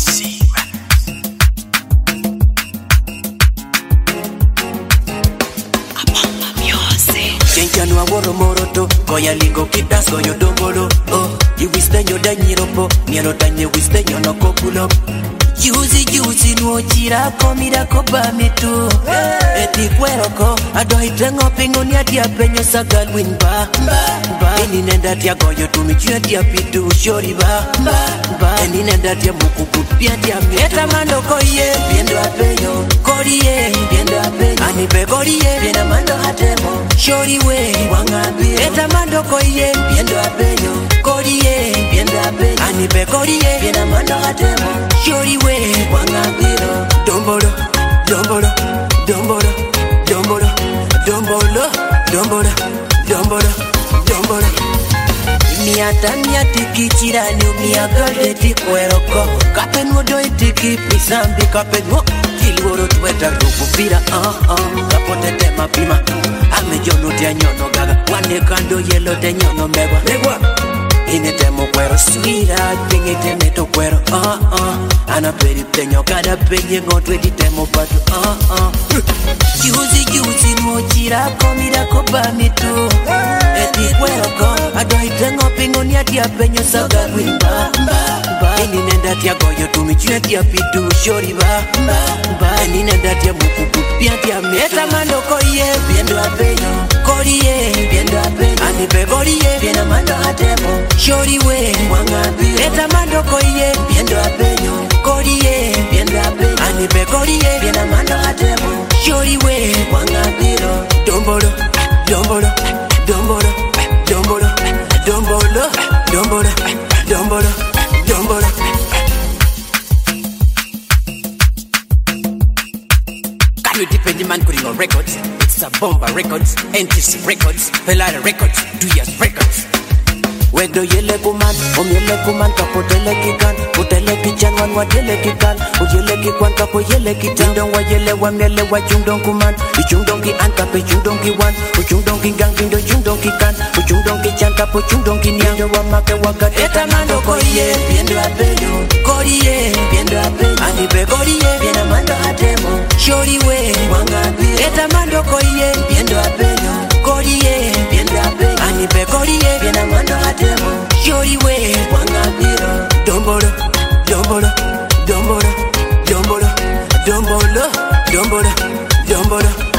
Chenjanwa woro moroto Koya ligo kitas koyo dombolo Oh, you wistenyo danyiropo Mielo tanye wistenyo no kopulo Yuzi nuojira komira koba mitu Eti kweroko Ado itengo pingo ni atia penyo sagal win ba Eni nenda tia goyo tumichua tia pitu shori ba Eni nenda tia mukuku pia tia mitu Eta mando koye Piendo apenyo Koriye Piendo apenyo Anipe koriye Piena mando hatemo Shori we Wangabi Eta mando koye Piendo apenyo Koriye Piendo apenyo Anipe koriye Piena mando hatemo Shori we Wangabiro Dombolo Miatania tiki chirani umiagale tikueroko Kapenwo do itiki pisambi kapenwo Kilworo tueta rukupira Kapote tema pima Ame jono tia nyono gaga Wane kando yelo te nyono megwa Ine temo cuero sweetheart Pingi teme to cuero Ana peri peño cada peñe Ngotu edi temo patu Yuzi nuojira Komira koba mitu Eti cuero ko Ado itengo pingo ni atia peño Saga wimba Eni nenda tia goyo tumichue tia pitu Shori ba Eni nenda tia mukuku Pia tia mitu Eta mando koye Piendo a peño Koriye Piendo a peño Anipe koriye Piena mando hatemo Shori we Wangabi Eta mando koye Piendo a peño Koriye Piendo a peño Anipe koriye Piena mando hatemo Shori we Wangabiro Dombolo Can you depend man putting on records? It's a Bomba Records, NTC Records, Pelada Records, 2 years records. Wegdo yele kuman, yele kuman kapotele kikan, potele kichan wan wadele kikan, ujele kikwan kapo yele kitan, don wa yele wa mele wa chungdon kuman, ichungdon ki an kape chungdon ki wan, uchungdon ki gang pindo chungdon ki kan, uchungdon ki chan kapo chungdon ki nyang, wa make wakat eta mando koye, piendo apenyo, koriye, piendo apenyo, anipe koriye, piena mando hatemo, shori we, wangabi, eta mando koye, piendo apenyo, koriye, piendo apenyo, anipe koriye, piena mando hatemo. Shori we Wangabiro Dombolo